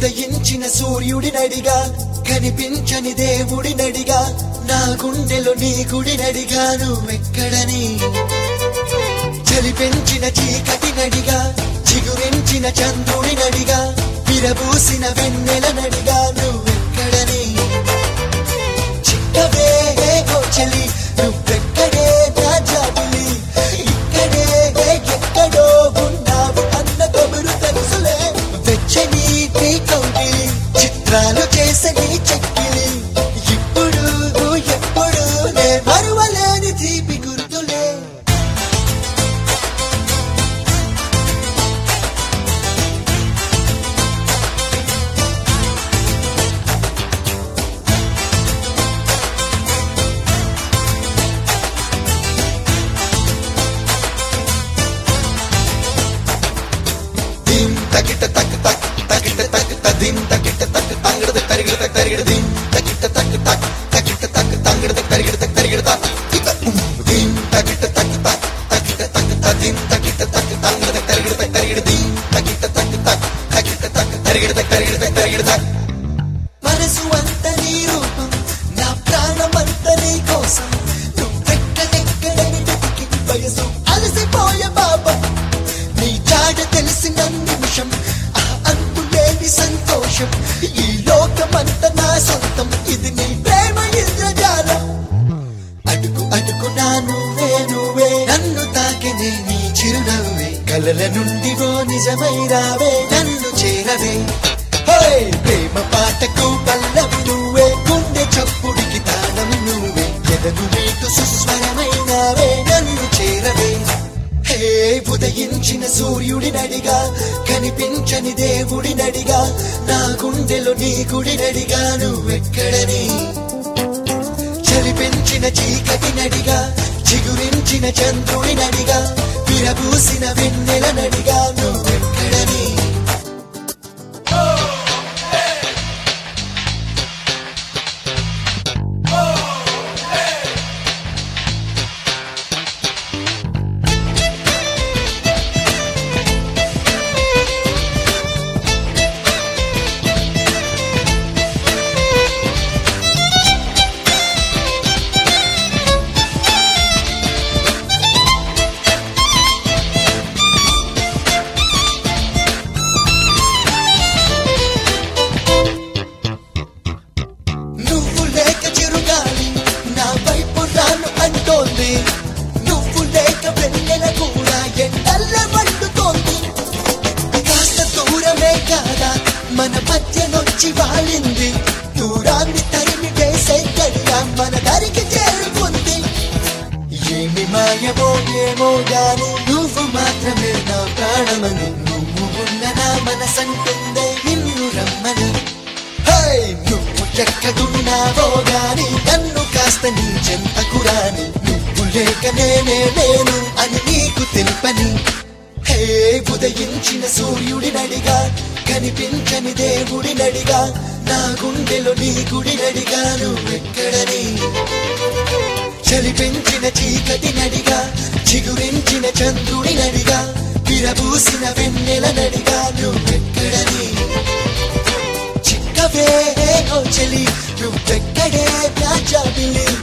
ఉదయించిన సూర్యుడినడిగా కనిపించని దేవుడినడిగా నా గుండెలో నీ గుడినడిగా నువ్వెక్కడని చలిపెంచిన చీకటినడిగా చిగురించిన చంద్రుడినడిగా విరబూసిన వెన్నెలనడిగా నువ్వెక్కడని చిక్కవే ఓ చలి నువ్వెక్కడే నా జాబిలి ఇక్కడే ఎక్కడో ఉన్నావు అన్న కబురు తెలుసులే వెచ్చని నీ కౌగిలి చిత్రాలు చేసే నీ చెక్కిలి ఇప్పుడు ఎప్పుడు నే మరువలేని తీపి గుర్తులే తకిట తక్ తక్ తకిట తక్ తదిం తకిట తక్ తంగడ తరిగిడ తక్ తరిగిడ దిం తకిట తక్ తక్ తకిట తక్ తంగడ తరిగిడ తక్ తరిగిడ తా దిం తకిట తక్ తక్ తకిట తక్ తదిం తకిట తక్ తంగడ తరిగిడ తక్ తరిగిడ దిం తకిట తక్ తక్ తకిట తక్ తరిగిడ తక్ తరిగిడ తక్ తరిగిడ తా మనసు అంత నీ రూపం నా ప్రాణమంత నీ కోసం నువ్వెక్కడెక్కడని వెతికి వయసు అలసిపోయే బాబా నీ జాడ తెలిసిన నిమిషం అంతులేని సంతోషం ఈ లోకమంత నా సొంతం ఇది నీ ప్రేమ ఇంద్రజాలం అడుగు అడుగు నా నువ్వే నన్ను తాకినే నీ చిరునవ్వే కలల నుండి ఓ నిజమై రావే నన్ను చేరవే ప్రేమ పాటకు పల్లవి నువ్వే గుండె చప్పుడికి తాళం నువ్వే ఎదగు నీకు సుస్వరమైనావే నన్ను చేరవే ఉదయించిన సూర్యుడినడిగా కనిపించని దేవుడినడిగా నా గుండెలో నీ గుడినడిగా నువ్వెక్కడని చలిపెంచిన చీకటినడిగా చిగురించిన చంద్రుడినడిగా విరబూసిన వెన్నెలనడిగా నువ్వెక్కడని నువ్వు లేక వెన్నెల కూడా ఎండల్ల వండుతోంది కాస్త దూరమే కాదా మన మధ్యనొచ్చి వాలింది దూరాన్ని తరిమి వేసే గడిగా మన దరికి చేరుకుంది ఏమి మాయమో ఏమో గాని నువ్వు మాత్రమే నా ప్రాణమని నువ్వు ఉన్న నా మనసంటుందే నిన్ను రమ్మని నువ్వు ఎక్కడున్నావో గాని నన్ను కాస్త నీ చెంతకు రాని నువ్వు లేక నేనే లేను అని నీకు తెలుపని ఉదయించిన సూర్యుడినడిగా కనిపించని దేవుడినడిగా నా గుండెలో నీ గుడినడిగా నువ్వెక్కడని చలిపెంచిన చీకటినడిగా చిగురించిన చంద్రుడినడిగా విరబూసిన వెన్నెలనడిగా నువ్వెక్కడని చిక్కవే ఓ చలి నువ్వెక్కడే నా జాబిలి